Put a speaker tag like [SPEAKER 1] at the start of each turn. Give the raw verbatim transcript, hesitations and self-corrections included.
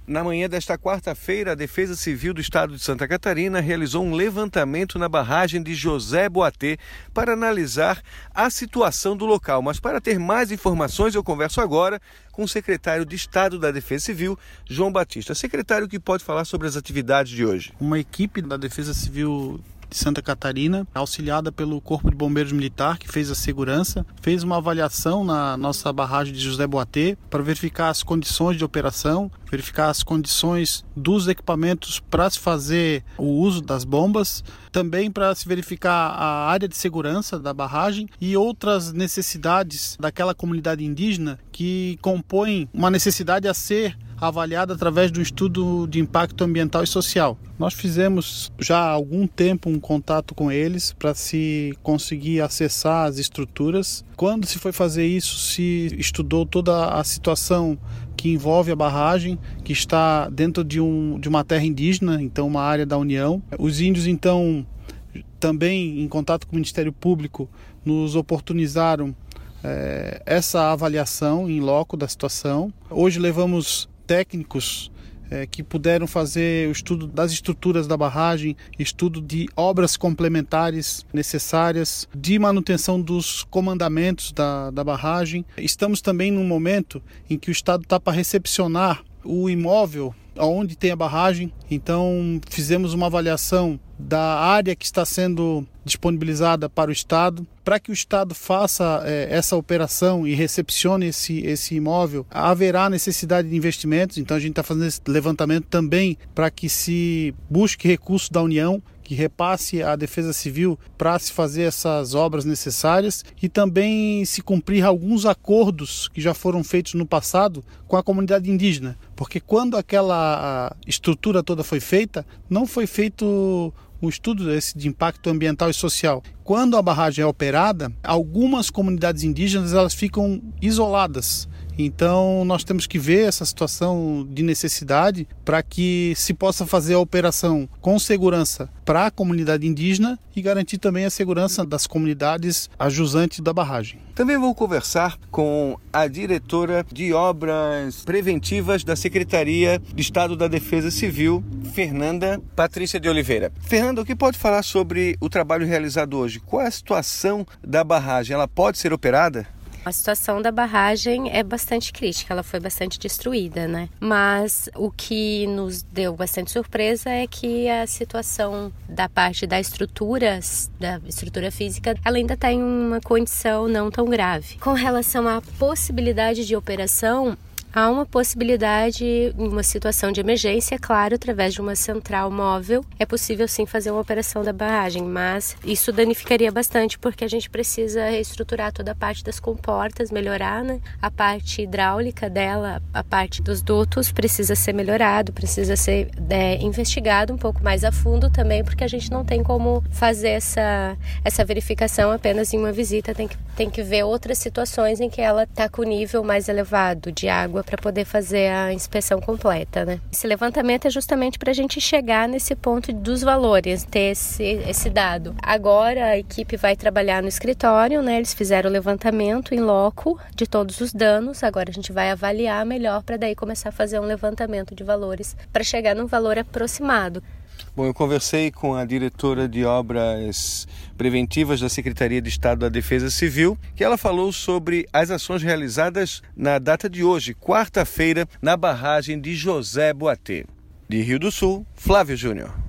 [SPEAKER 1] Na manhã desta quarta-feira, a Defesa Civil do Estado de Santa Catarina realizou um levantamento na barragem de José Boatê para analisar a situação do local. Mas para ter mais informações, eu converso agora com o secretário de Estado da Defesa Civil, João Batista. Secretário, que pode falar sobre as atividades de hoje?
[SPEAKER 2] Uma equipe da Defesa Civil de Santa Catarina, auxiliada pelo Corpo de Bombeiros Militar, que fez a segurança, fez uma avaliação na nossa barragem de José Boatê para verificar as condições de operação, verificar as condições dos equipamentos para se fazer o uso das bombas, também para se verificar a área de segurança da barragem e outras necessidades daquela comunidade indígena que compõem uma necessidade a ser avaliada através de um estudo de impacto ambiental e social. Nós fizemos já há algum tempo um contato com eles para se conseguir acessar as estruturas. Quando se foi fazer isso, se estudou toda a situação que envolve a barragem, que está dentro de, um, de uma terra indígena, então uma área da União. Os índios, então, também em contato com o Ministério Público, nos oportunizaram é, essa avaliação em loco da situação. Hoje levamos técnicos é, que puderam fazer o estudo das estruturas da barragem, estudo de obras complementares necessárias, de manutenção dos comandamentos da, da barragem. Estamos também num momento em que o Estado está para recepcionar o imóvel onde tem a barragem, então fizemos uma avaliação da área que está sendo disponibilizada para o Estado. Para que o Estado faça é, essa operação e recepcione esse, esse imóvel, haverá necessidade de investimentos, então a gente está fazendo esse levantamento também para que se busque recursos da União, que repasse à Defesa Civil para se fazer essas obras necessárias e também se cumprir alguns acordos que já foram feitos no passado com a comunidade indígena, porque quando aquela estrutura toda foi feita, não foi feito um estudo desse de impacto ambiental e social. Quando a barragem é operada, algumas comunidades indígenas elas ficam isoladas. Então nós temos que ver essa situação de necessidade para que se possa fazer a operação com segurança para a comunidade indígena e garantir também a segurança das comunidades ajusantes da barragem.
[SPEAKER 1] Também vou conversar com a diretora de Obras Preventivas da Secretaria de Estado da Defesa Civil, Fernanda Patrícia de Oliveira. Fernanda, o que pode falar sobre o trabalho realizado hoje? Qual é a situação da barragem? Ela pode ser operada?
[SPEAKER 3] A situação da barragem é bastante crítica, ela foi bastante destruída, né? Mas o que nos deu bastante surpresa é que a situação da parte da estrutura, da estrutura física, ela ainda está em uma condição não tão grave. Com relação à possibilidade de operação, há uma possibilidade, em uma situação de emergência, claro, através de uma central móvel, é possível sim fazer uma operação da barragem, mas isso danificaria bastante porque a gente precisa reestruturar toda a parte das comportas, melhorar, né? A parte hidráulica dela, a parte dos dutos precisa ser melhorado, precisa ser é, investigado um pouco mais a fundo também, porque a gente não tem como fazer essa, essa verificação apenas em uma visita, tem que, tem que ver outras situações em que ela está com o nível mais elevado de água para poder fazer a inspeção completa, né? Esse levantamento é justamente para a gente chegar nesse ponto dos valores, ter esse, esse dado. Agora a equipe vai trabalhar no escritório, né? Eles fizeram o levantamento em loco de todos os danos, agora a gente vai avaliar melhor para daí começar a fazer um levantamento de valores para chegar num valor aproximado.
[SPEAKER 1] Bom, eu conversei com a diretora de Obras Preventivas da Secretaria de Estado da Defesa Civil, que ela falou sobre as ações realizadas na data de hoje, quarta-feira, na barragem de José Boatê. De Rio do Sul, Flávio Júnior.